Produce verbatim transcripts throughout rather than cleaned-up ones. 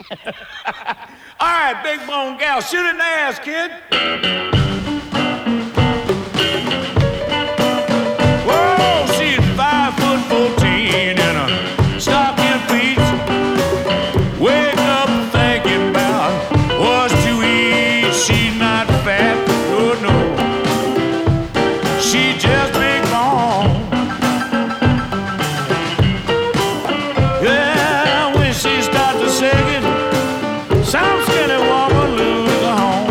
All right, big bone gal, shoot it in the ass, kid. Whoa, she's five foot fourteen and a stocking feet. Wake up thinking about what to eat. She's not fat, oh no. She just big bone. Yeah, when she starts to sing it, some skinny woman lose her home.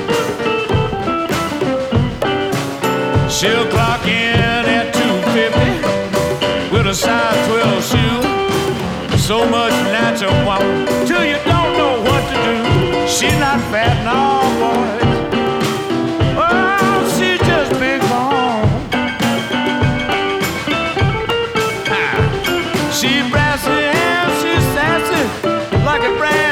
She'll clock in at two fifty with a size twelve shoe. So much natural woman till you don't know what to do. She's not fat, no boy. Oh, she's just big bone. She's brassy and she's sassy like a brand